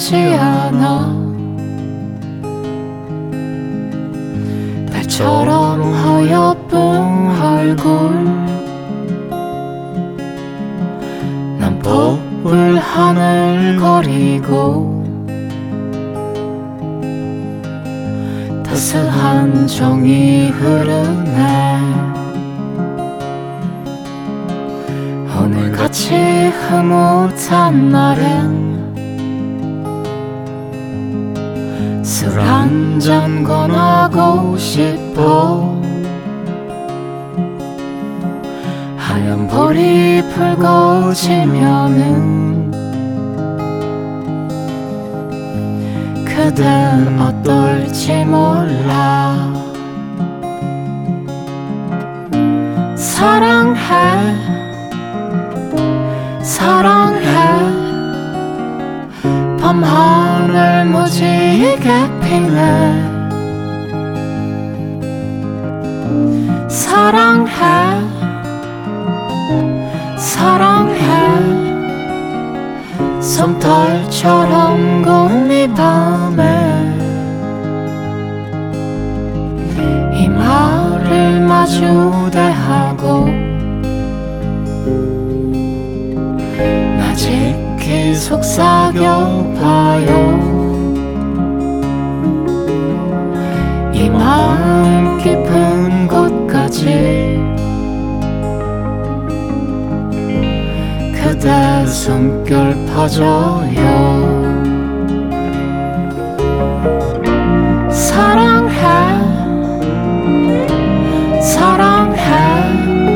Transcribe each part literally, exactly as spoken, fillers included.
같지 않아. 달처럼 하얀 얼굴, 난 법을 하늘거리고 따스한 정이 흐르네. 오늘같이 흐뭇한 날엔 술 한잔 권하고 싶어. 하얀 볼이 붉어지면은 그댄 어떨지 몰라. 사랑해 사랑해 밤하늘 무지개 피네. 사랑해 사랑해 솜털처럼 고운 이 밤에 이 말을 마주 대하고 나 지키 속삭여봐요. 이 마음 깊은 곳까지 그대 숨결 퍼져요. 사랑해 사랑해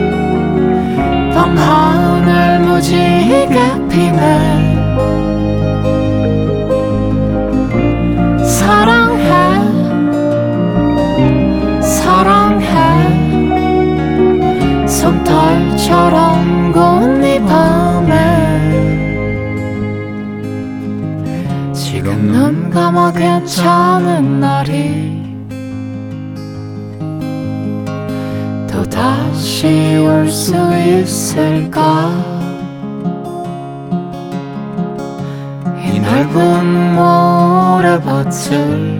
밤하늘 무지개 피네. 사랑해 사랑해 솜털처럼 고운 이 밤에 지금 눈 감아 괜찮은 날이 또다시 올 수 있을까. 이 넓은 모래밭을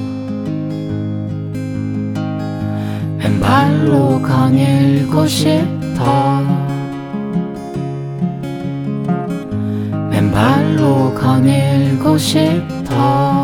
맨발로 거닐고 싶어. 맨발로 거닐고 싶어.